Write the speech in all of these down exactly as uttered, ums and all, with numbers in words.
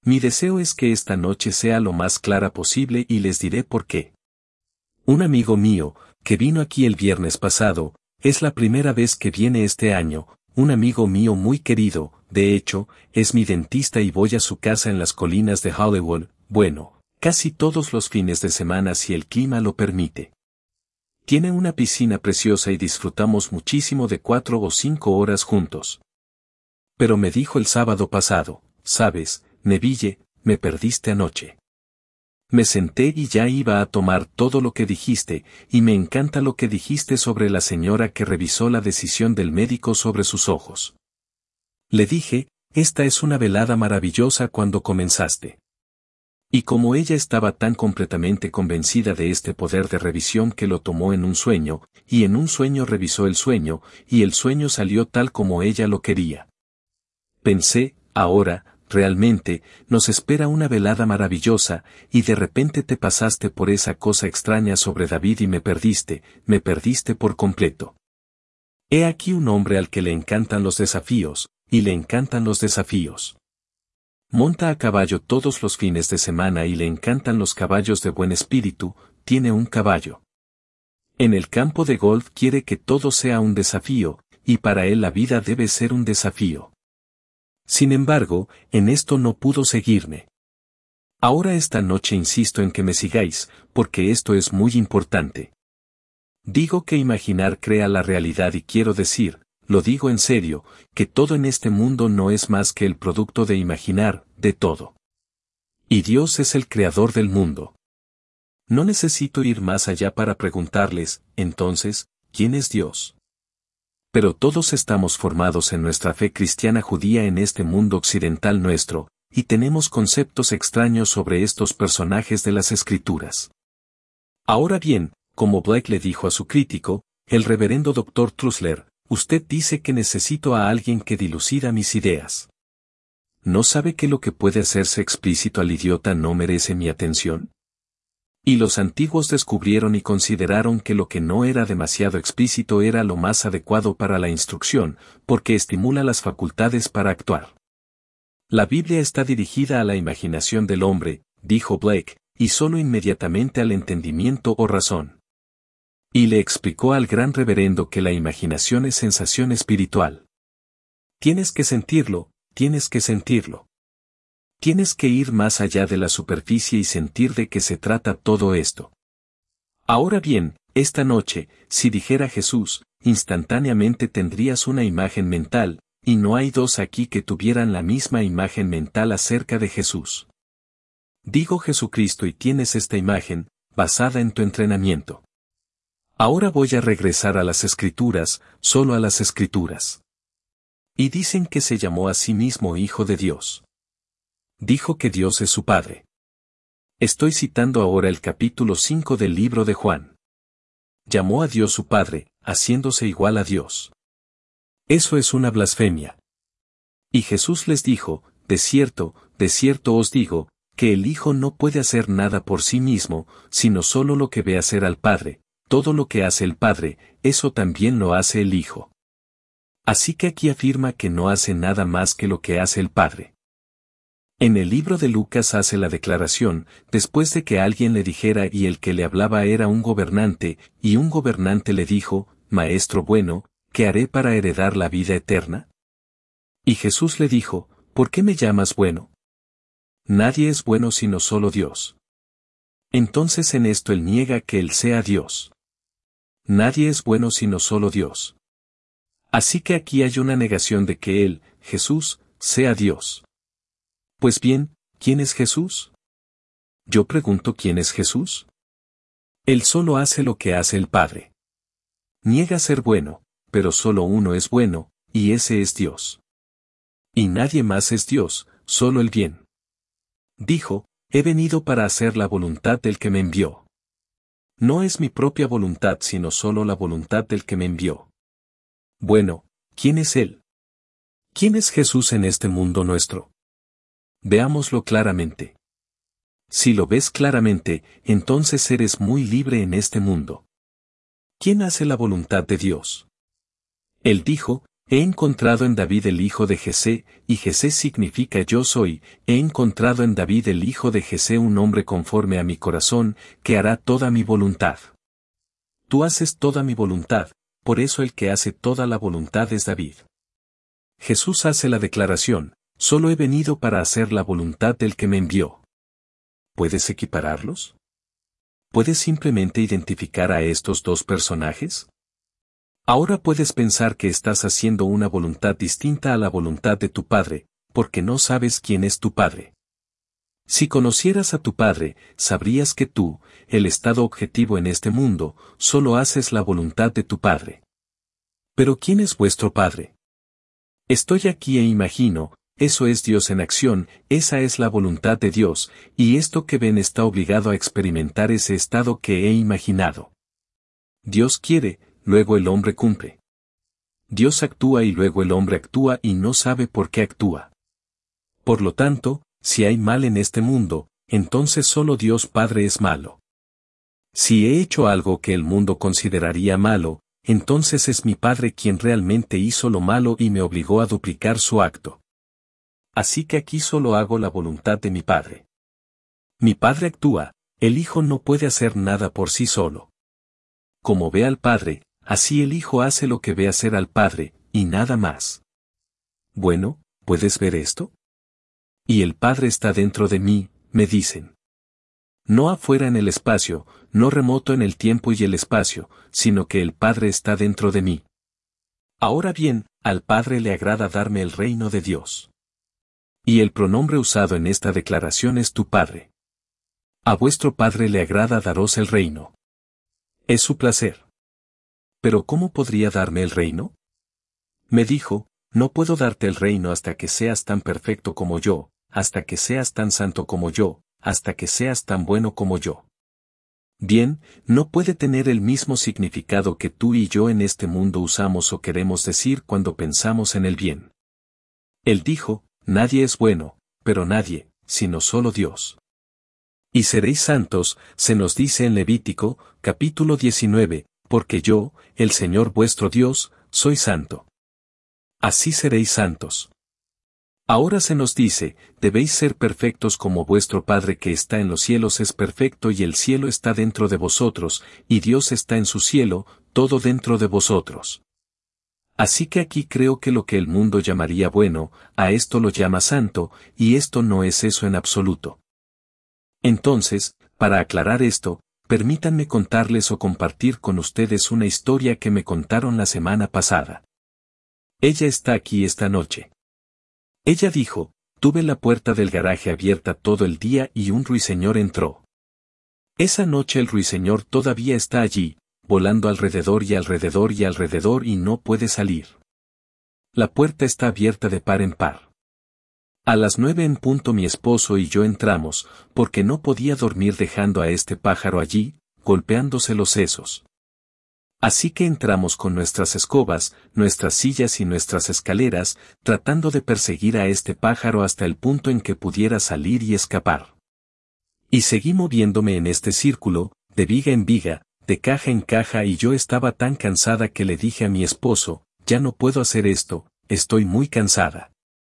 Mi deseo es que esta noche sea lo más clara posible y les diré por qué. Un amigo mío, que vino aquí el viernes pasado, es la primera vez que viene este año, un amigo mío muy querido, de hecho, es mi dentista y voy a su casa en las colinas de Hollywood, bueno, casi todos los fines de semana si el clima lo permite. Tiene una piscina preciosa y disfrutamos muchísimo de cuatro o cinco horas juntos. Pero me dijo el sábado pasado, ¿sabes, Neville, me perdiste anoche? Me senté y ya iba a tomar todo lo que dijiste, y me encanta lo que dijiste sobre la señora que revisó la decisión del médico sobre sus ojos. Le dije, esta es una velada maravillosa cuando comenzaste. Y como ella estaba tan completamente convencida de este poder de revisión que lo tomó en un sueño, y en un sueño revisó el sueño, y el sueño salió tal como ella lo quería. Pensé, ahora, realmente, nos espera una velada maravillosa, y de repente te pasaste por esa cosa extraña sobre David y me perdiste, me perdiste por completo. He aquí un hombre al que le encantan los desafíos, y le encantan los desafíos. Monta a caballo todos los fines de semana y le encantan los caballos de buen espíritu, tiene un caballo. En el campo de golf quiere que todo sea un desafío, y para él la vida debe ser un desafío. Sin embargo, en esto no pudo seguirme. Ahora esta noche insisto en que me sigáis, porque esto es muy importante. Digo que imaginar crea la realidad y quiero decir, lo digo en serio, que todo en este mundo no es más que el producto de imaginar, de todo. Y Dios es el creador del mundo. No necesito ir más allá para preguntarles, entonces, ¿quién es Dios? Pero todos estamos formados en nuestra fe cristiana judía en este mundo occidental nuestro, y tenemos conceptos extraños sobre estos personajes de las Escrituras. Ahora bien, como Blake le dijo a su crítico, el reverendo doctor Trusler, usted dice que necesito a alguien que dilucida mis ideas. ¿No sabe que lo que puede hacerse explícito al idiota no merece mi atención? Y los antiguos descubrieron y consideraron que lo que no era demasiado explícito era lo más adecuado para la instrucción, porque estimula las facultades para actuar. La Biblia está dirigida a la imaginación del hombre, dijo Blake, y solo inmediatamente al entendimiento o razón. Y le explicó al gran reverendo que la imaginación es sensación espiritual. Tienes que sentirlo, tienes que sentirlo. Tienes que ir más allá de la superficie y sentir de qué se trata todo esto. Ahora bien, esta noche, si dijera Jesús, instantáneamente tendrías una imagen mental, y no hay dos aquí que tuvieran la misma imagen mental acerca de Jesús. Digo Jesucristo y tienes esta imagen, basada en tu entrenamiento. Ahora voy a regresar a las Escrituras, solo a las Escrituras. Y dicen que se llamó a sí mismo Hijo de Dios. Dijo que Dios es su Padre. Estoy citando ahora el capítulo cinco del libro de Juan. Llamó a Dios su Padre, haciéndose igual a Dios. Eso es una blasfemia. Y Jesús les dijo, de cierto, de cierto os digo, que el Hijo no puede hacer nada por sí mismo, sino solo lo que ve hacer al Padre. Todo lo que hace el Padre, eso también lo hace el Hijo. Así que aquí afirma que no hace nada más que lo que hace el Padre. En el libro de Lucas hace la declaración, después de que alguien le dijera y el que le hablaba era un gobernante, y un gobernante le dijo, Maestro bueno, ¿qué haré para heredar la vida eterna? Y Jesús le dijo, ¿por qué me llamas bueno? Nadie es bueno sino solo Dios. Entonces en esto él niega que él sea Dios. Nadie es bueno sino solo Dios. Así que aquí hay una negación de que él, Jesús, sea Dios. Pues bien, ¿quién es Jesús? Yo pregunto ¿quién es Jesús? Él solo hace lo que hace el Padre. Niega ser bueno, pero solo uno es bueno, y ese es Dios. Y nadie más es Dios, solo el bien. Dijo, he venido para hacer la voluntad del que me envió. No es mi propia voluntad sino solo la voluntad del que me envió. Bueno, ¿quién es Él? ¿Quién es Jesús en este mundo nuestro? Veámoslo claramente. Si lo ves claramente, entonces eres muy libre en este mundo. ¿Quién hace la voluntad de Dios? Él dijo, He encontrado en David el hijo de Jesé, y Jesé significa yo soy, he encontrado en David el hijo de Jesé un hombre conforme a mi corazón, que hará toda mi voluntad. Tú haces toda mi voluntad, por eso el que hace toda la voluntad es David. Jesús hace la declaración, solo he venido para hacer la voluntad del que me envió. ¿Puedes equipararlos? ¿Puedes simplemente identificar a estos dos personajes? Ahora puedes pensar que estás haciendo una voluntad distinta a la voluntad de tu Padre, porque no sabes quién es tu Padre. Si conocieras a tu Padre, sabrías que tú, el estado objetivo en este mundo, solo haces la voluntad de tu Padre. Pero ¿quién es vuestro Padre? Estoy aquí e imagino, eso es Dios en acción, esa es la voluntad de Dios, y esto que ven está obligado a experimentar ese estado que he imaginado. Dios quiere, luego el hombre cumple. Dios actúa y luego el hombre actúa y no sabe por qué actúa. Por lo tanto, si hay mal en este mundo, entonces solo Dios Padre es malo. Si he hecho algo que el mundo consideraría malo, entonces es mi Padre quien realmente hizo lo malo y me obligó a duplicar su acto. Así que aquí solo hago la voluntad de mi Padre. Mi Padre actúa, el Hijo no puede hacer nada por sí solo. Como ve al Padre, así el Hijo hace lo que ve hacer al Padre, y nada más. Bueno, ¿puedes ver esto? Y el Padre está dentro de mí, me dicen. No afuera en el espacio, no remoto en el tiempo y el espacio, sino que el Padre está dentro de mí. Ahora bien, al Padre le agrada darme el reino de Dios. Y el pronombre usado en esta declaración es tu Padre. A vuestro Padre le agrada daros el reino. Es su placer. ¿Pero cómo podría darme el reino? Me dijo, no puedo darte el reino hasta que seas tan perfecto como yo, hasta que seas tan santo como yo, hasta que seas tan bueno como yo. Bien, no puede tener el mismo significado que tú y yo en este mundo usamos o queremos decir cuando pensamos en el bien. Él dijo, nadie es bueno, pero nadie, sino solo Dios. Y seréis santos, se nos dice en Levítico, capítulo diecinueve, porque yo, el Señor vuestro Dios, soy santo. Así seréis santos. Ahora se nos dice, debéis ser perfectos como vuestro Padre que está en los cielos es perfecto y el cielo está dentro de vosotros, y Dios está en su cielo, todo dentro de vosotros. Así que aquí creo que lo que el mundo llamaría bueno, a esto lo llama santo, y esto no es eso en absoluto. Entonces, para aclarar esto, permítanme contarles o compartir con ustedes una historia que me contaron la semana pasada. Ella está aquí esta noche. Ella dijo, tuve la puerta del garaje abierta todo el día y un ruiseñor entró. Esa noche el ruiseñor todavía está allí, volando alrededor y alrededor y alrededor y no puede salir. La puerta está abierta de par en par. A las nueve en punto mi esposo y yo entramos, porque no podía dormir dejando a este pájaro allí, golpeándose los sesos. Así que entramos con nuestras escobas, nuestras sillas y nuestras escaleras, tratando de perseguir a este pájaro hasta el punto en que pudiera salir y escapar. Y seguí moviéndome en este círculo, de viga en viga, de caja en caja y yo estaba tan cansada que le dije a mi esposo, ya no puedo hacer esto, estoy muy cansada.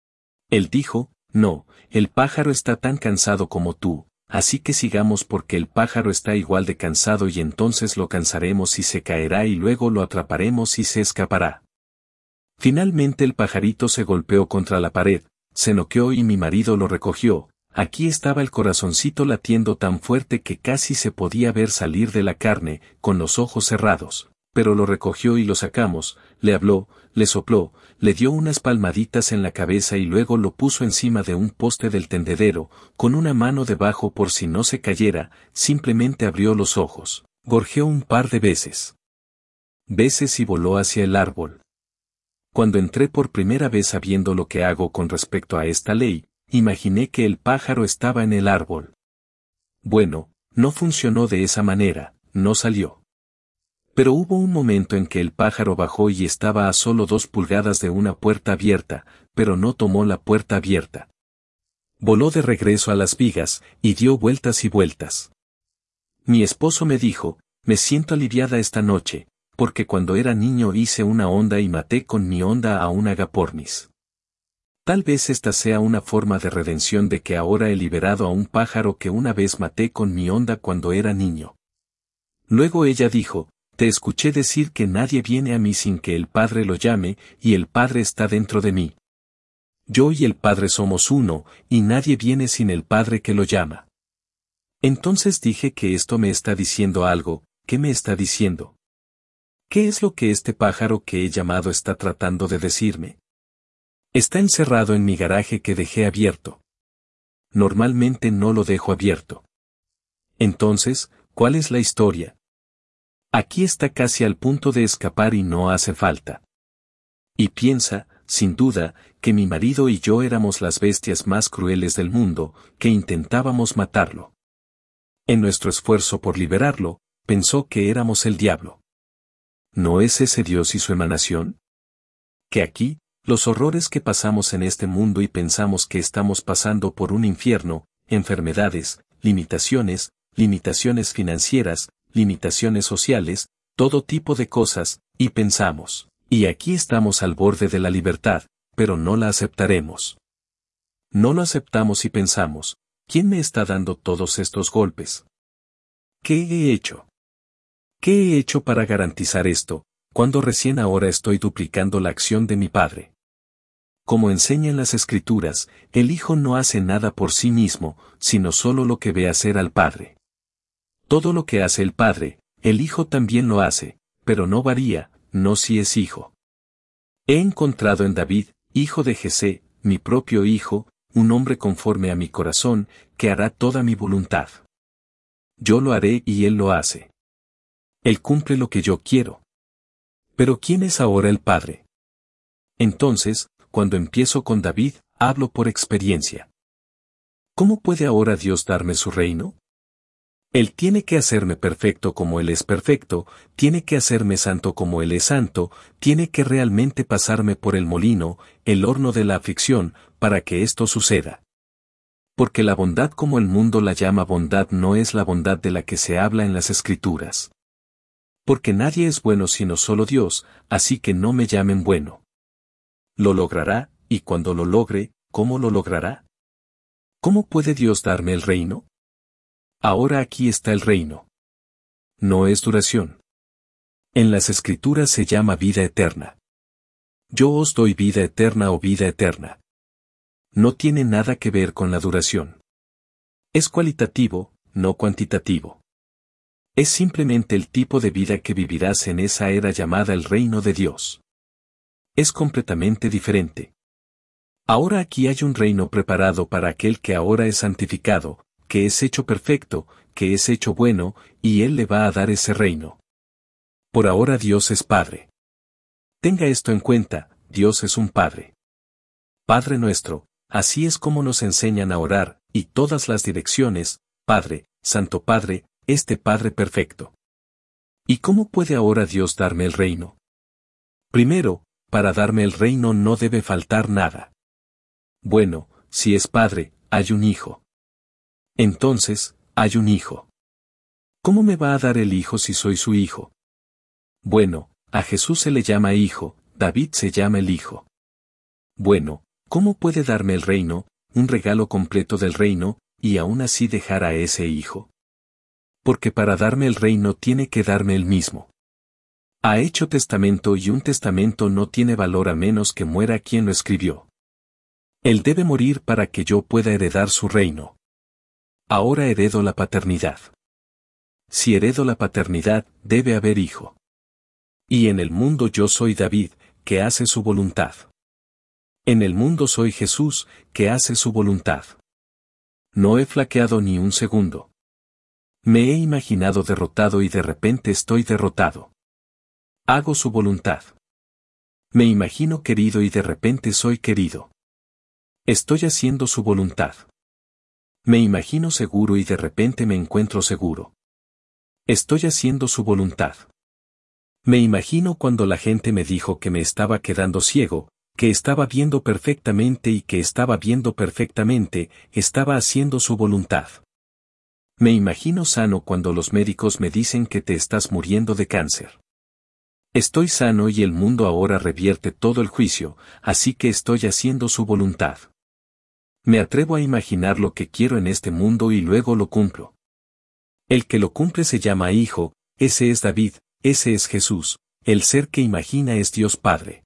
Él dijo, no, el pájaro está tan cansado como tú, así que sigamos porque el pájaro está igual de cansado y entonces lo cansaremos y se caerá y luego lo atraparemos y se escapará. Finalmente el pajarito se golpeó contra la pared, se noqueó y mi marido lo recogió, aquí estaba el corazoncito latiendo tan fuerte que casi se podía ver salir de la carne, con los ojos cerrados, pero lo recogió y lo sacamos, le habló, le sopló, le dio unas palmaditas en la cabeza y luego lo puso encima de un poste del tendedero, con una mano debajo por si no se cayera, simplemente abrió los ojos, gorjeó un par de veces. Veces y voló hacia el árbol. Cuando entré por primera vez sabiendo lo que hago con respecto a esta ley, imaginé que el pájaro estaba en el árbol. Bueno, no funcionó de esa manera, no salió. Pero hubo un momento en que el pájaro bajó y estaba a solo dos pulgadas de una puerta abierta, pero no tomó la puerta abierta. Voló de regreso a las vigas, y dio vueltas y vueltas. Mi esposo me dijo, me siento aliviada esta noche, porque cuando era niño hice una onda y maté con mi onda a un agapornis. Tal vez esta sea una forma de redención de que ahora he liberado a un pájaro que una vez maté con mi onda cuando era niño. Luego ella dijo, te escuché decir que nadie viene a mí sin que el Padre lo llame, y el Padre está dentro de mí. Yo y el Padre somos uno, y nadie viene sin el Padre que lo llama. Entonces dije que esto me está diciendo algo. ¿Qué me está diciendo? ¿Qué es lo que este pájaro que he llamado está tratando de decirme? Está encerrado en mi garaje que dejé abierto. Normalmente no lo dejo abierto. Entonces, ¿cuál es la historia? Aquí está casi al punto de escapar y no hace falta. Y piensa, sin duda, que mi marido y yo éramos las bestias más crueles del mundo, que intentábamos matarlo. En nuestro esfuerzo por liberarlo, pensó que éramos el diablo. ¿No es ese Dios y su emanación? Que aquí, los horrores que pasamos en este mundo y pensamos que estamos pasando por un infierno, enfermedades, limitaciones, limitaciones financieras, limitaciones sociales, todo tipo de cosas, y pensamos, y aquí estamos al borde de la libertad, pero no la aceptaremos. No lo aceptamos y pensamos, ¿quién me está dando todos estos golpes? ¿Qué he hecho? ¿Qué he hecho para garantizar esto, cuando recién ahora estoy duplicando la acción de mi Padre? Como enseñan las Escrituras, el Hijo no hace nada por sí mismo, sino solo lo que ve hacer al Padre. Todo lo que hace el Padre, el Hijo también lo hace, pero no varía, no si es Hijo. He encontrado en David, hijo de Jesé, mi propio Hijo, un hombre conforme a mi corazón, que hará toda mi voluntad. Yo lo haré y él lo hace. Él cumple lo que yo quiero. Pero ¿quién es ahora el Padre? Entonces, cuando empiezo con David, hablo por experiencia. ¿Cómo puede ahora Dios darme su reino? Él tiene que hacerme perfecto como Él es perfecto, tiene que hacerme santo como Él es santo, tiene que realmente pasarme por el molino, el horno de la aflicción, para que esto suceda. Porque la bondad como el mundo la llama bondad no es la bondad de la que se habla en las Escrituras. Porque nadie es bueno sino solo Dios, así que no me llamen bueno. Lo logrará, y cuando lo logre, ¿cómo lo logrará? ¿Cómo puede Dios darme el reino? Ahora aquí está el reino. No es duración. En las Escrituras se llama vida eterna. Yo os doy vida eterna o vida eterna. No tiene nada que ver con la duración. Es cualitativo, no cuantitativo. Es simplemente el tipo de vida que vivirás en esa era llamada el reino de Dios. Es completamente diferente. Ahora aquí hay un reino preparado para aquel que ahora es santificado, que es hecho perfecto, que es hecho bueno, y Él le va a dar ese reino. Por ahora Dios es Padre. Tenga esto en cuenta, Dios es un Padre. Padre nuestro, así es como nos enseñan a orar, y todas las direcciones, Padre, Santo Padre, este Padre perfecto. ¿Y cómo puede ahora Dios darme el reino? Primero, para darme el reino no debe faltar nada. Bueno, si es Padre, hay un Hijo. Entonces, hay un Hijo. ¿Cómo me va a dar el Hijo si soy su Hijo? Bueno, a Jesús se le llama Hijo, David se llama el Hijo. Bueno, ¿cómo puede darme el reino, un regalo completo del reino, y aún así dejar a ese Hijo? Porque para darme el reino tiene que darme el mismo. Ha hecho testamento y un testamento no tiene valor a menos que muera quien lo escribió. Él debe morir para que yo pueda heredar su reino. Ahora heredo la paternidad. Si heredo la paternidad, debe haber hijo. Y en el mundo yo soy David, que hace su voluntad. En el mundo soy Jesús, que hace su voluntad. No he flaqueado ni un segundo. Me he imaginado derrotado y de repente estoy derrotado. Hago su voluntad. Me imagino querido y de repente soy querido. Estoy haciendo su voluntad. Me imagino seguro y de repente me encuentro seguro. Estoy haciendo su voluntad. Me imagino cuando la gente me dijo que me estaba quedando ciego, que estaba viendo perfectamente y que estaba viendo perfectamente, estaba haciendo su voluntad. Me imagino sano cuando los médicos me dicen que te estás muriendo de cáncer. Estoy sano y el mundo ahora revierte todo el juicio, así que estoy haciendo su voluntad. Me atrevo a imaginar lo que quiero en este mundo y luego lo cumplo. El que lo cumple se llama Hijo, ese es David, ese es Jesús, el ser que imagina es Dios Padre.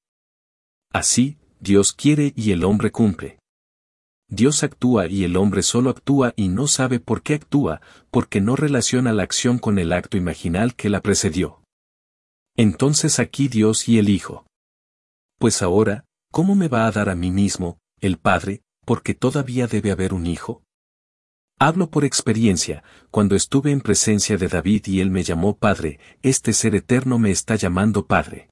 Así, Dios quiere y el hombre cumple. Dios actúa y el hombre solo actúa y no sabe por qué actúa, porque no relaciona la acción con el acto imaginal que la precedió. Entonces aquí Dios y el Hijo. Pues ahora, ¿cómo me va a dar a mí mismo, el Padre, porque todavía debe haber un Hijo? Hablo por experiencia, cuando estuve en presencia de David y él me llamó Padre, este ser eterno me está llamando Padre.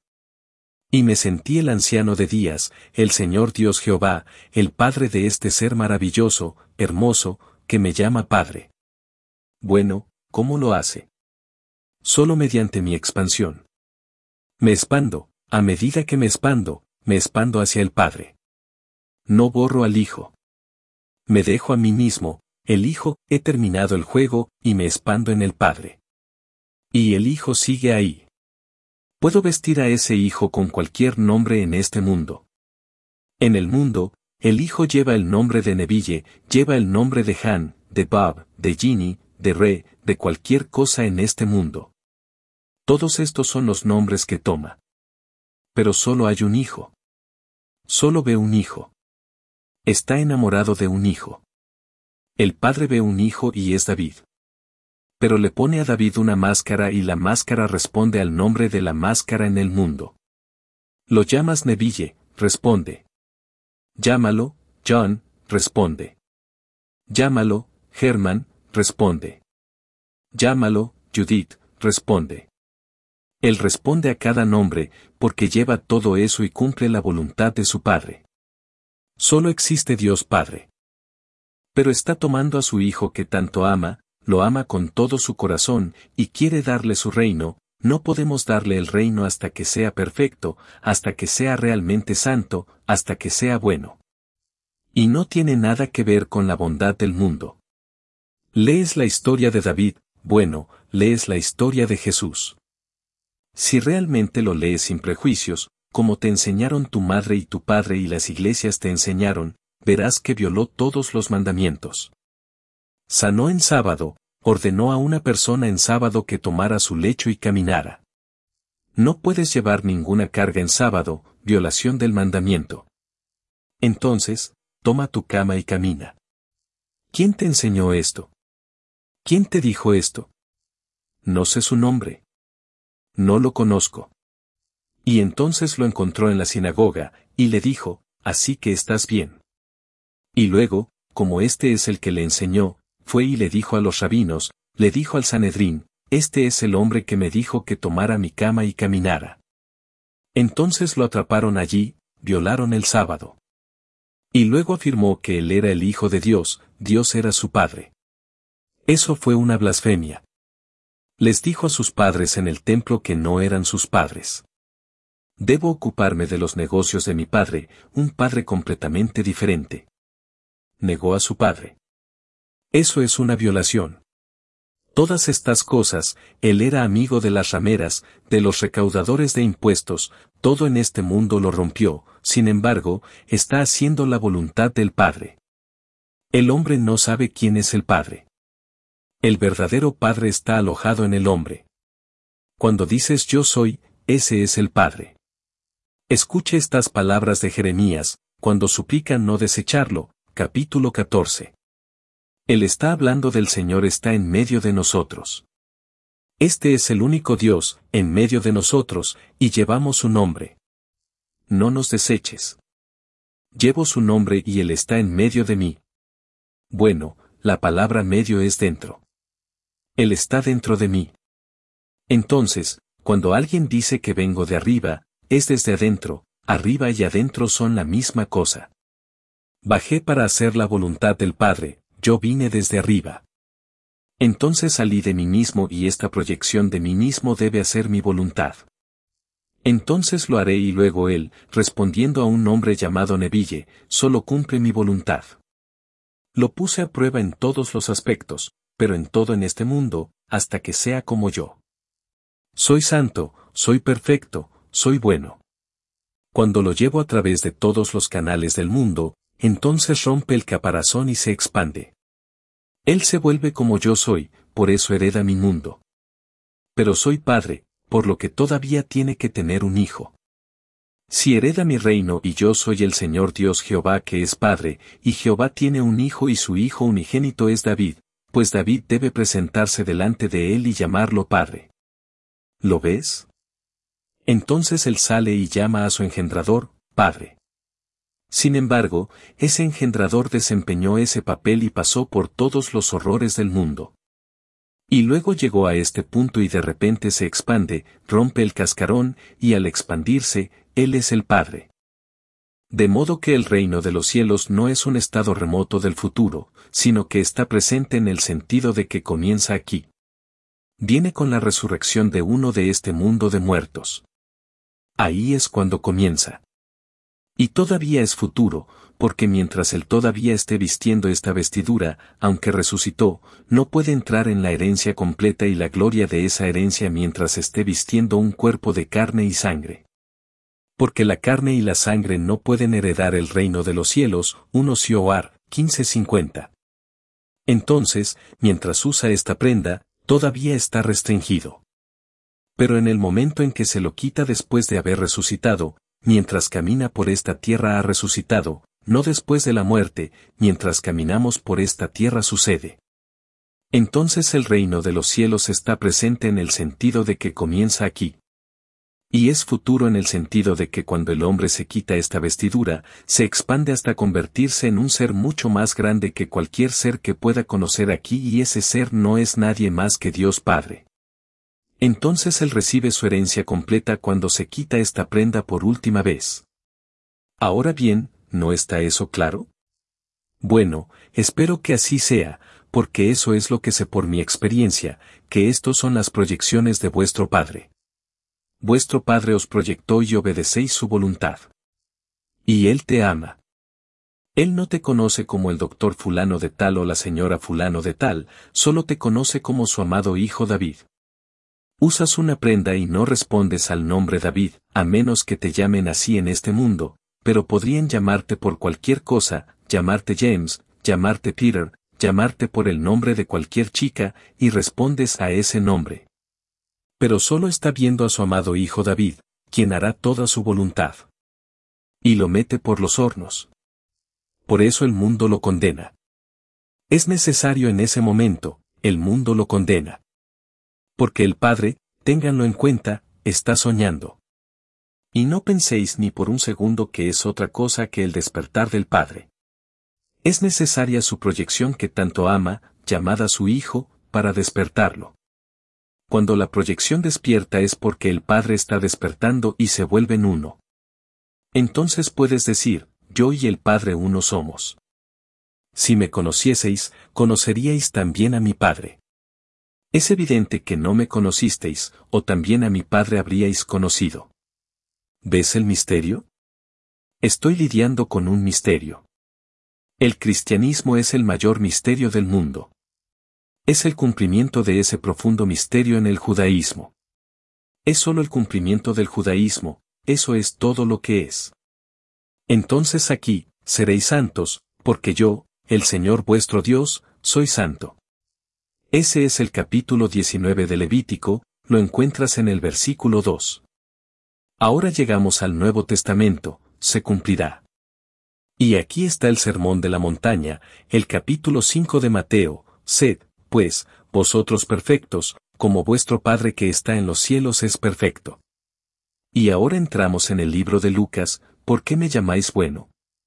Y me sentí el anciano de días, el Señor Dios Jehová, el Padre de este ser maravilloso, hermoso, que me llama Padre. Bueno, ¿cómo lo hace? Solo mediante mi expansión. Me expando, a medida que me expando, me expando hacia el Padre. No borro al Hijo. Me dejo a mí mismo, el Hijo, he terminado el juego, y me expando en el Padre. Y el Hijo sigue ahí. Puedo vestir a ese Hijo con cualquier nombre en este mundo. En el mundo, el Hijo lleva el nombre de Neville, lleva el nombre de Han, de Bob, de Ginny, de Re, de cualquier cosa en este mundo. Todos estos son los nombres que toma. Pero solo hay un Hijo. Solo ve un Hijo. Está enamorado de un Hijo. El Padre ve un Hijo y es David. Pero le pone a David una máscara y la máscara responde al nombre de la máscara en el mundo. Lo llamas Neville, responde. Llámalo, John, responde. Llámalo, Herman, responde. Llámalo, Judith, responde. Él responde a cada nombre, porque lleva todo eso y cumple la voluntad de su Padre. Solo existe Dios Padre. Pero está tomando a su Hijo que tanto ama, lo ama con todo su corazón, y quiere darle su reino. No podemos darle el reino hasta que sea perfecto, hasta que sea realmente santo, hasta que sea bueno. Y no tiene nada que ver con la bondad del mundo. Lees la historia de David, bueno, lees la historia de Jesús. Si realmente lo lees sin prejuicios, como te enseñaron tu madre y tu padre y las iglesias te enseñaron, verás que violó todos los mandamientos. Sanó en sábado, ordenó a una persona en sábado que tomara su lecho y caminara. No puedes llevar ninguna carga en sábado, violación del mandamiento. Entonces, toma tu cama y camina. ¿Quién te enseñó esto? ¿Quién te dijo esto? No sé su nombre. No lo conozco. Y entonces lo encontró en la sinagoga, y le dijo, así que estás bien. Y luego, como este es el que le enseñó, fue y le dijo a los rabinos, le dijo al Sanedrín, este es el hombre que me dijo que tomara mi cama y caminara. Entonces lo atraparon allí, violaron el sábado. Y luego afirmó que él era el Hijo de Dios, Dios era su Padre. Eso fue una blasfemia. Les dijo a sus padres en el templo que no eran sus padres. Debo ocuparme de los negocios de mi padre, un padre completamente diferente. Negó a su padre. Eso es una violación. Todas estas cosas, él era amigo de las rameras, de los recaudadores de impuestos, todo en este mundo lo rompió, sin embargo, está haciendo la voluntad del Padre. El hombre no sabe quién es el Padre. El verdadero Padre está alojado en el hombre. Cuando dices yo soy, ese es el Padre. Escuche estas palabras de Jeremías, cuando suplican no desecharlo, capítulo catorce. Él está hablando del Señor está en medio de nosotros. Este es el único Dios, en medio de nosotros, y llevamos su nombre. No nos deseches. Llevo su nombre y Él está en medio de mí. Bueno, la palabra medio es dentro. Él está dentro de mí. Entonces, cuando alguien dice que vengo de arriba, es desde adentro, arriba y adentro son la misma cosa. Bajé para hacer la voluntad del Padre, yo vine desde arriba. Entonces salí de mí mismo y esta proyección de mí mismo debe hacer mi voluntad. Entonces lo haré y luego él, respondiendo a un hombre llamado Neville, solo cumple mi voluntad. Lo puse a prueba en todos los aspectos, pero en todo en este mundo, hasta que sea como yo. Soy santo, soy perfecto, soy bueno. Cuando lo llevo a través de todos los canales del mundo, entonces rompe el caparazón y se expande. Él se vuelve como yo soy, por eso hereda mi mundo. Pero soy padre, por lo que todavía tiene que tener un hijo. Si hereda mi reino y yo soy el Señor Dios Jehová que es Padre, y Jehová tiene un hijo y su hijo unigénito es David, pues David debe presentarse delante de él y llamarlo Padre. ¿Lo ves? Entonces él sale y llama a su engendrador, Padre. Sin embargo, ese engendrador desempeñó ese papel y pasó por todos los horrores del mundo. Y luego llegó a este punto y de repente se expande, rompe el cascarón, y al expandirse, Él es el Padre. De modo que el reino de los cielos no es un estado remoto del futuro, sino que está presente en el sentido de que comienza aquí. Viene con la resurrección de uno de este mundo de muertos. Ahí es cuando comienza. Y todavía es futuro, porque mientras él todavía esté vistiendo esta vestidura, aunque resucitó, no puede entrar en la herencia completa y la gloria de esa herencia mientras esté vistiendo un cuerpo de carne y sangre. Porque la carne y la sangre no pueden heredar el reino de los cielos, uno Sioar, quince cincuenta. Entonces, mientras usa esta prenda, todavía está restringido. Pero en el momento en que se lo quita después de haber resucitado, mientras camina por esta tierra ha resucitado, no después de la muerte, mientras caminamos por esta tierra sucede. Entonces el reino de los cielos está presente en el sentido de que comienza aquí. Y es futuro en el sentido de que cuando el hombre se quita esta vestidura, se expande hasta convertirse en un ser mucho más grande que cualquier ser que pueda conocer aquí y ese ser no es nadie más que Dios Padre. Entonces él recibe su herencia completa cuando se quita esta prenda por última vez. Ahora bien, ¿no está eso claro? Bueno, espero que así sea, porque eso es lo que sé por mi experiencia, que estos son las proyecciones de vuestro Padre. Vuestro Padre os proyectó y obedecéis su voluntad. Y Él te ama. Él no te conoce como el doctor fulano de tal o la señora fulano de tal, solo te conoce como su amado hijo David. Usas una prenda y no respondes al nombre David, a menos que te llamen así en este mundo, pero podrían llamarte por cualquier cosa, llamarte James, llamarte Peter, llamarte por el nombre de cualquier chica, y respondes a ese nombre. Pero solo está viendo a su amado hijo David, quien hará toda su voluntad. Y lo mete por los hornos. Por eso el mundo lo condena. Es necesario en ese momento, el mundo lo condena. Porque el Padre, ténganlo en cuenta, está soñando. Y no penséis ni por un segundo que es otra cosa que el despertar del Padre. Es necesaria su proyección que tanto ama, llamada su Hijo, para despertarlo. Cuando la proyección despierta es porque el Padre está despertando y se vuelven uno. Entonces puedes decir, yo y el Padre uno somos. Si me conocieseis, conoceríais también a mi Padre. Es evidente que no me conocisteis, o también a mi Padre habríais conocido. ¿Ves el misterio? Estoy lidiando con un misterio. El cristianismo es el mayor misterio del mundo. Es el cumplimiento de ese profundo misterio en el judaísmo. Es solo el cumplimiento del judaísmo, eso es todo lo que es. Entonces aquí, seréis santos, porque yo, el Señor vuestro Dios, soy santo. Ese es el capítulo diecinueve de Levítico, lo encuentras en el versículo dos. Ahora llegamos al Nuevo Testamento, se cumplirá. Y aquí está el Sermón de la Montaña, el capítulo cinco de Mateo, sed, pues, vosotros perfectos, como vuestro Padre que está en los cielos es perfecto. Y ahora entramos en el libro de Lucas, ¿por qué me llamáis bueno?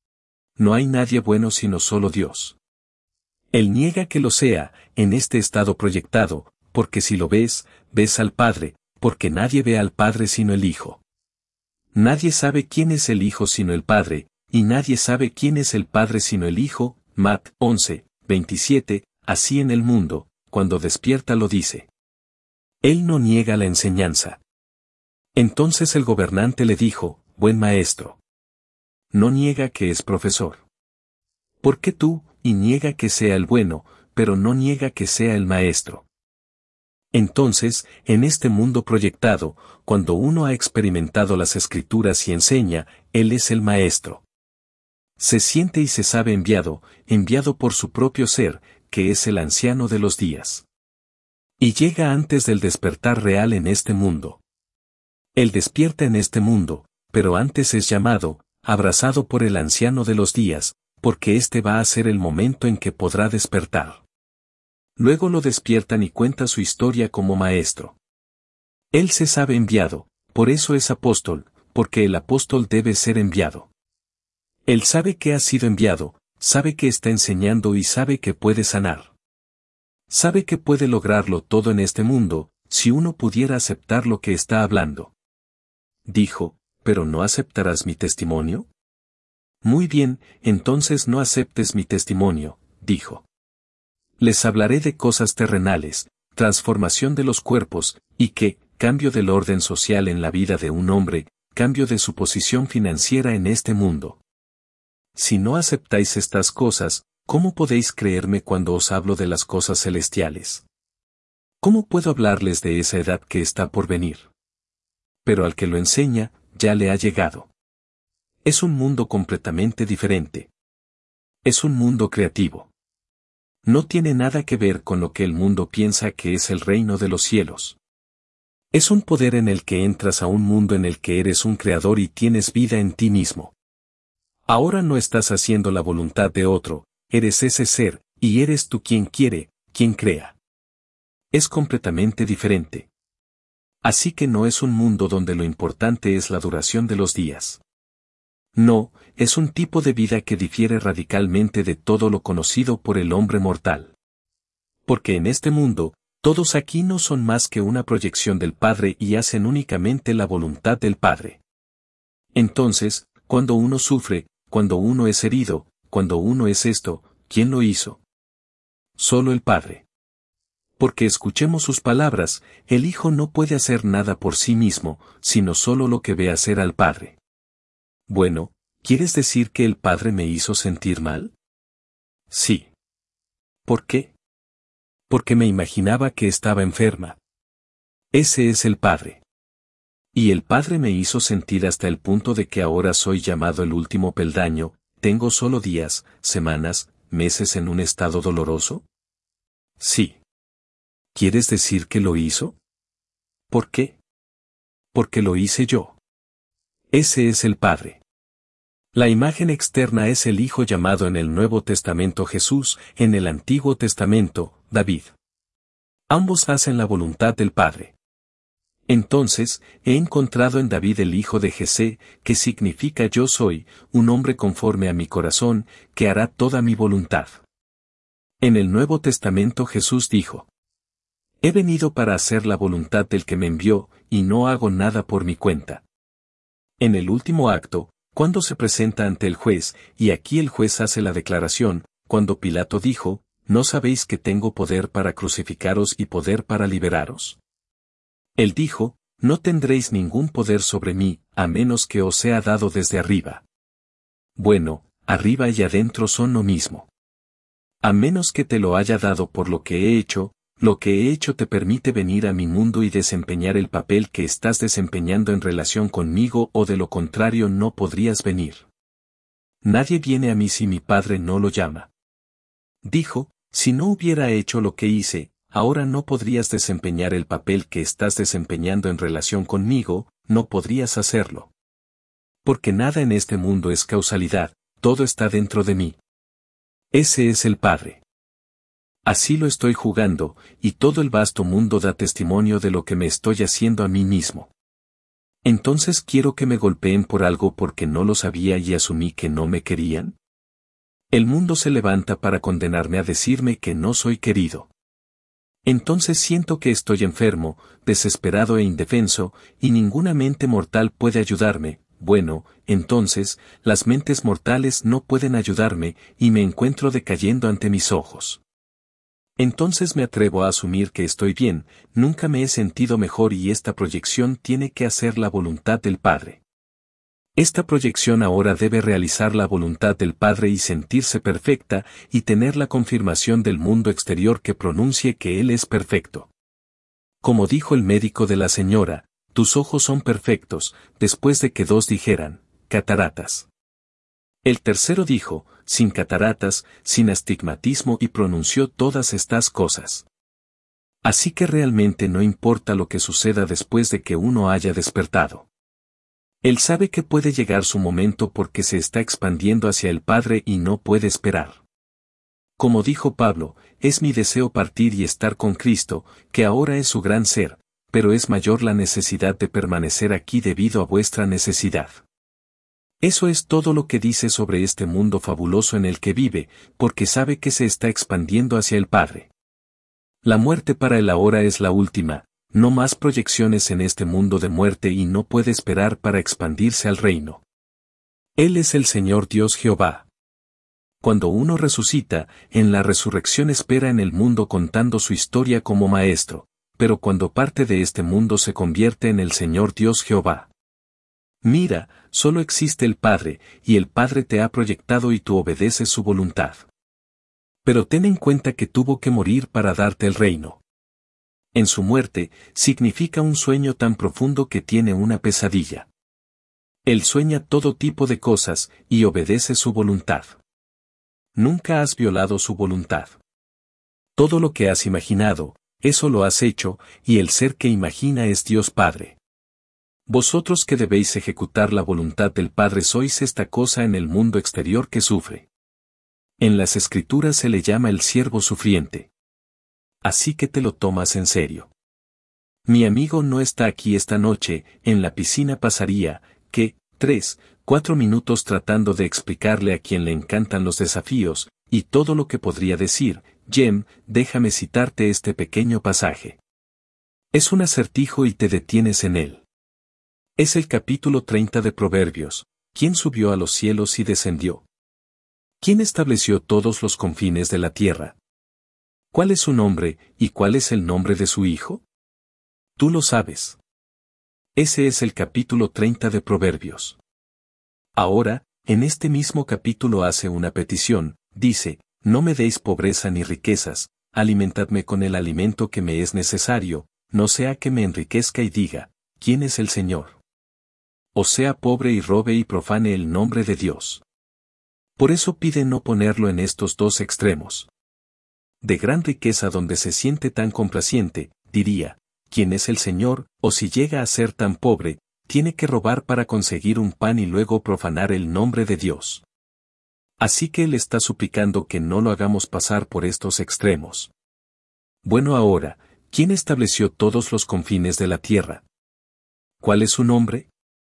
No hay nadie bueno sino solo Dios. Él niega que lo sea, en este estado proyectado, porque si lo ves, ves al Padre, porque nadie ve al Padre sino el Hijo. Nadie sabe quién es el Hijo sino el Padre, y nadie sabe quién es el Padre sino el Hijo, Mat once, veintisiete, así en el mundo, cuando despierta lo dice. Él no niega la enseñanza. Entonces el gobernante le dijo, buen maestro. No niega que es profesor. ¿Por qué tú, y niega que sea el bueno, pero no niega que sea el maestro? Entonces, en este mundo proyectado, cuando uno ha experimentado las escrituras y enseña, Él es el Maestro. Se siente y se sabe enviado, enviado por su propio ser, que es el anciano de los días. Y llega antes del despertar real en este mundo. Él despierta en este mundo, pero antes es llamado, abrazado por el anciano de los días, porque este va a ser el momento en que podrá despertar. Luego lo despiertan y cuenta su historia como maestro. Él se sabe enviado, por eso es apóstol, porque el apóstol debe ser enviado. Él sabe que ha sido enviado, sabe que está enseñando y sabe que puede sanar. Sabe que puede lograrlo todo en este mundo, si uno pudiera aceptar lo que está hablando. Dijo, ¿pero no aceptarás mi testimonio? Muy bien, entonces no aceptes mi testimonio, dijo. Les hablaré de cosas terrenales, transformación de los cuerpos, y que, cambio del orden social en la vida de un hombre, cambio de su posición financiera en este mundo. Si no aceptáis estas cosas, ¿cómo podéis creerme cuando os hablo de las cosas celestiales? ¿Cómo puedo hablarles de esa edad que está por venir? Pero al que lo enseña, ya le ha llegado. Es un mundo completamente diferente. Es un mundo creativo. No tiene nada que ver con lo que el mundo piensa que es el reino de los cielos. Es un poder en el que entras a un mundo en el que eres un creador y tienes vida en ti mismo. Ahora no estás haciendo la voluntad de otro, eres ese ser, y eres tú quien quiere, quien crea. Es completamente diferente. Así que no es un mundo donde lo importante es la duración de los días. No, es un tipo de vida que difiere radicalmente de todo lo conocido por el hombre mortal. Porque en este mundo, todos aquí no son más que una proyección del Padre y hacen únicamente la voluntad del Padre. Entonces, cuando uno sufre, cuando uno es herido, cuando uno es esto, ¿quién lo hizo? Solo el Padre. Porque escuchemos sus palabras, el Hijo no puede hacer nada por sí mismo, sino solo lo que ve hacer al Padre. Bueno, ¿quieres decir que el Padre me hizo sentir mal? Sí. ¿Por qué? Porque me imaginaba que estaba enferma. Ese es el Padre. Y el Padre me hizo sentir hasta el punto de que ahora soy llamado el último peldaño, tengo solo días, semanas, meses en un estado doloroso. Sí. ¿Quieres decir que lo hizo? ¿Por qué? Porque lo hice yo. Ese es el Padre. La imagen externa es el Hijo llamado en el Nuevo Testamento Jesús, en el Antiguo Testamento, David. Ambos hacen la voluntad del Padre. Entonces, he encontrado en David el hijo de Jesé, que significa yo soy, un hombre conforme a mi corazón, que hará toda mi voluntad. En el Nuevo Testamento Jesús dijo: He venido para hacer la voluntad del que me envió, y no hago nada por mi cuenta. En el último acto, cuando se presenta ante el juez, y aquí el juez hace la declaración, cuando Pilato dijo, ¿no sabéis que tengo poder para crucificaros y poder para liberaros? Él dijo, no tendréis ningún poder sobre mí, a menos que os sea dado desde arriba. Bueno, arriba y adentro son lo mismo. A menos que te lo haya dado por lo que he hecho, lo que he hecho te permite venir a mi mundo y desempeñar el papel que estás desempeñando en relación conmigo, o de lo contrario no podrías venir. Nadie viene a mí si mi Padre no lo llama. Dijo, si no hubiera hecho lo que hice, ahora no podrías desempeñar el papel que estás desempeñando en relación conmigo, no podrías hacerlo. Porque nada en este mundo es causalidad, todo está dentro de mí. Ese es el Padre. Así lo estoy jugando, y todo el vasto mundo da testimonio de lo que me estoy haciendo a mí mismo. Entonces quiero que me golpeen por algo porque no lo sabía y asumí que no me querían. El mundo se levanta para condenarme a decirme que no soy querido. Entonces siento que estoy enfermo, desesperado e indefenso, y ninguna mente mortal puede ayudarme. Bueno, entonces, las mentes mortales no pueden ayudarme, y me encuentro decayendo ante mis ojos. Entonces me atrevo a asumir que estoy bien, nunca me he sentido mejor y esta proyección tiene que hacer la voluntad del Padre. Esta proyección ahora debe realizar la voluntad del Padre y sentirse perfecta, y tener la confirmación del mundo exterior que pronuncie que Él es perfecto. Como dijo el médico de la señora, tus ojos son perfectos, después de que dos dijeran, cataratas. El tercero dijo, sin cataratas, sin astigmatismo y pronunció todas estas cosas. Así que realmente no importa lo que suceda después de que uno haya despertado. Él sabe que puede llegar su momento porque se está expandiendo hacia el Padre y no puede esperar. Como dijo Pablo, es mi deseo partir y estar con Cristo, que ahora es su gran ser, pero es mayor la necesidad de permanecer aquí debido a vuestra necesidad. Eso es todo lo que dice sobre este mundo fabuloso en el que vive, porque sabe que se está expandiendo hacia el Padre. La muerte para él ahora es la última, no más proyecciones en este mundo de muerte y no puede esperar para expandirse al reino. Él es el Señor Dios Jehová. Cuando uno resucita, en la resurrección espera en el mundo contando su historia como maestro, pero cuando parte de este mundo se convierte en el Señor Dios Jehová. Mira, solo existe el Padre, y el Padre te ha proyectado y tú obedeces su voluntad. Pero ten en cuenta que tuvo que morir para darte el reino. En su muerte, significa un sueño tan profundo que tiene una pesadilla. Él sueña todo tipo de cosas, y obedece su voluntad. Nunca has violado su voluntad. Todo lo que has imaginado, eso lo has hecho, y el ser que imagina es Dios Padre. Vosotros que debéis ejecutar la voluntad del Padre sois esta cosa en el mundo exterior que sufre. En las Escrituras se le llama el siervo sufriente. Así que te lo tomas en serio. Mi amigo no está aquí esta noche, en la piscina pasaría, ¿qué? Tres, cuatro minutos tratando de explicarle a quien le encantan los desafíos, y todo lo que podría decir, Jem, déjame citarte este pequeño pasaje. Es un acertijo y te detienes en él. Es el capítulo treinta de Proverbios. ¿Quién subió a los cielos y descendió? ¿Quién estableció todos los confines de la tierra? ¿Cuál es su nombre, y cuál es el nombre de su hijo? Tú lo sabes. Ese es el capítulo treinta de Proverbios. Ahora, en este mismo capítulo hace una petición, dice, no me deis pobreza ni riquezas, alimentadme con el alimento que me es necesario, no sea que me enriquezca y diga, ¿quién es el Señor? O sea pobre y robe y profane el nombre de Dios. Por eso pide no ponerlo en estos dos extremos. De gran riqueza donde se siente tan complaciente, diría, ¿quién es el Señor? O si llega a ser tan pobre, tiene que robar para conseguir un pan y luego profanar el nombre de Dios. Así que él está suplicando que no lo hagamos pasar por estos extremos. Bueno ahora, ¿quién estableció todos los confines de la tierra? ¿Cuál es su nombre?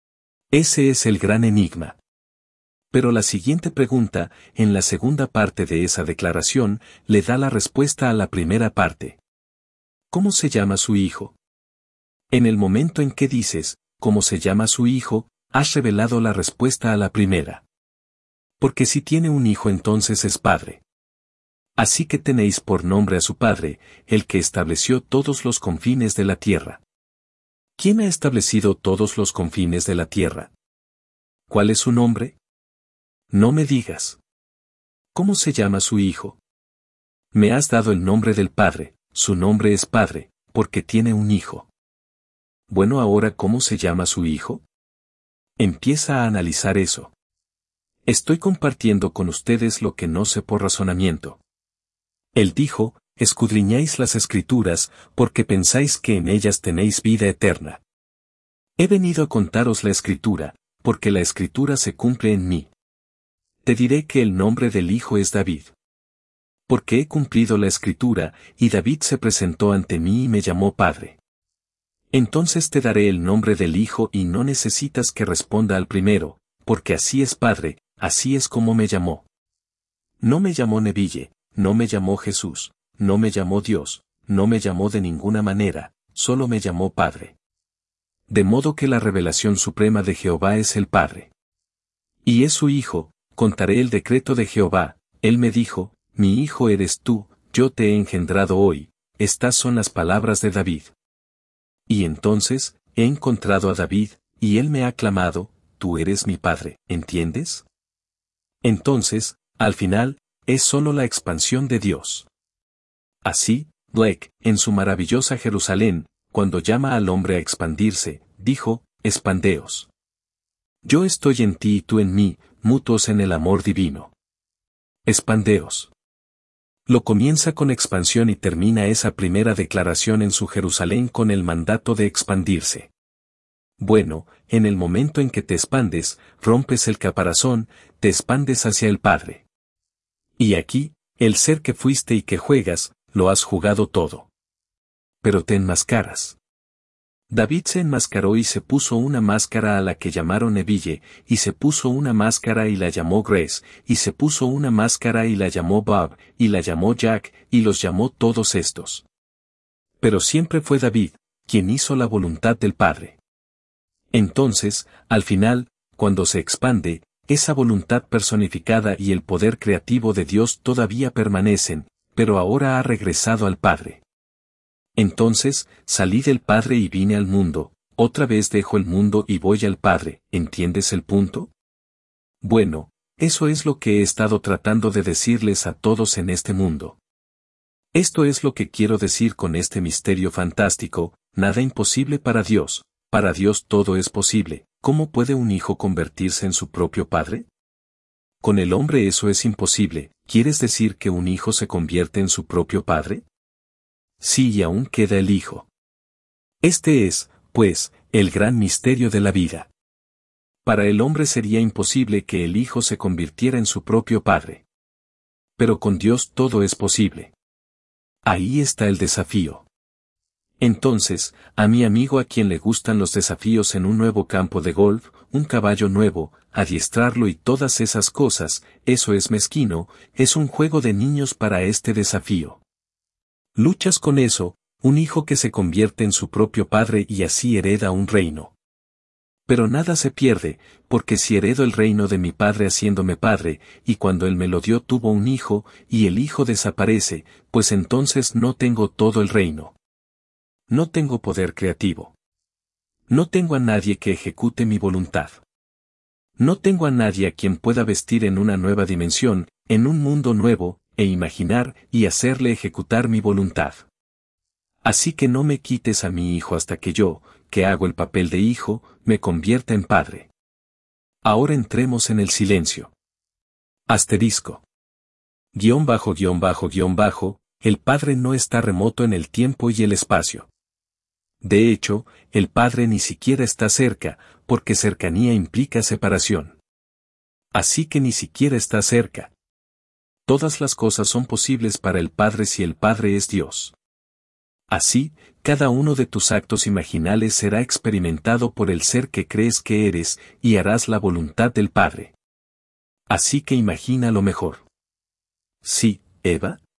Ese es el gran enigma. Pero la siguiente pregunta, en la segunda parte de esa declaración, le da la respuesta a la primera parte. ¿Cómo se llama su hijo? En el momento en que dices, ¿cómo se llama su hijo?, has revelado la respuesta a la primera. Porque si tiene un hijo entonces es padre. Así que tenéis por nombre a su padre, el que estableció todos los confines de la tierra. ¿Quién ha establecido todos los confines de la tierra? ¿Cuál es su nombre? No me digas. ¿Cómo se llama su hijo? Me has dado el nombre del Padre, su nombre es Padre, porque tiene un hijo. Bueno, ahora, ¿cómo se llama su hijo? Empieza a analizar eso. Estoy compartiendo con ustedes lo que no sé por razonamiento. Él dijo, escudriñáis las Escrituras, porque pensáis que en ellas tenéis vida eterna. He venido a contaros la Escritura, porque la Escritura se cumple en mí. Te diré que el nombre del hijo es David. Porque he cumplido la Escritura, y David se presentó ante mí y me llamó Padre. Entonces te daré el nombre del hijo y no necesitas que responda al primero, porque así es Padre, así es como me llamó. No me llamó Neville, no me llamó Jesús, no me llamó Dios, no me llamó de ninguna manera, solo me llamó Padre. De modo que la revelación suprema de Jehová es el Padre. Y es su Hijo, contaré el decreto de Jehová, él me dijo, mi hijo eres tú, yo te he engendrado hoy, estas son las palabras de David. Y entonces, he encontrado a David, y él me ha clamado, tú eres mi Padre, ¿entiendes? Entonces, al final, es solo la expansión de Dios. Así, Blake, en su maravillosa Jerusalén, cuando llama al hombre a expandirse, dijo, expandeos. Yo estoy en ti y tú en mí, mutuos en el amor divino. Expandeos. Lo comienza con expansión y termina esa primera declaración en su Jerusalén con el mandato de expandirse. Bueno, en el momento en que te expandes, rompes el caparazón, te expandes hacia el Padre. Y aquí, el ser que fuiste y que juegas, lo has jugado todo. Pero te enmascaras. David se enmascaró y se puso una máscara a la que llamaron Ebille, y se puso una máscara y la llamó Grace, y se puso una máscara y la llamó Bob, y la llamó Jack, y los llamó todos estos. Pero siempre fue David, quien hizo la voluntad del Padre. Entonces, al final, cuando se expande, esa voluntad personificada y el poder creativo de Dios todavía permanecen, pero ahora ha regresado al Padre. Entonces, salí del Padre y vine al mundo, otra vez dejo el mundo y voy al Padre, ¿entiendes el punto? Bueno, eso es lo que he estado tratando de decirles a todos en este mundo. Esto es lo que quiero decir con este misterio fantástico, nada imposible para Dios, para Dios todo es posible. ¿Cómo puede un hijo convertirse en su propio padre? Con el hombre eso es imposible, ¿quieres decir que un hijo se convierte en su propio padre? Sí, y aún queda el hijo. Este es, pues, el gran misterio de la vida. Para el hombre sería imposible que el hijo se convirtiera en su propio padre. Pero con Dios todo es posible. Ahí está el desafío. Entonces, a mi amigo a quien le gustan los desafíos en un nuevo campo de golf, un caballo nuevo, adiestrarlo y todas esas cosas, eso es mezquino, es un juego de niños para este desafío. Luchas con eso, un hijo que se convierte en su propio padre y así hereda un reino. Pero nada se pierde, porque si heredo el reino de mi padre haciéndome padre, y cuando él me lo dio tuvo un hijo, y el hijo desaparece, pues entonces no tengo todo el reino. No tengo poder creativo. No tengo a nadie que ejecute mi voluntad. No tengo a nadie a quien pueda vestir en una nueva dimensión, en un mundo nuevo, e imaginar y hacerle ejecutar mi voluntad. Así que no me quites a mi hijo hasta que yo, que hago el papel de hijo, me convierta en padre. Ahora entremos en el silencio. Asterisco. Guión bajo guión bajo guión bajo, el Padre no está remoto en el tiempo y el espacio. De hecho, el Padre ni siquiera está cerca, porque cercanía implica separación. Así que ni siquiera está cerca. Todas las cosas son posibles para el Padre si el Padre es Dios. Así, cada uno de tus actos imaginales será experimentado por el ser que crees que eres, y harás la voluntad del Padre. Así que imagina lo mejor. Sí, Eva.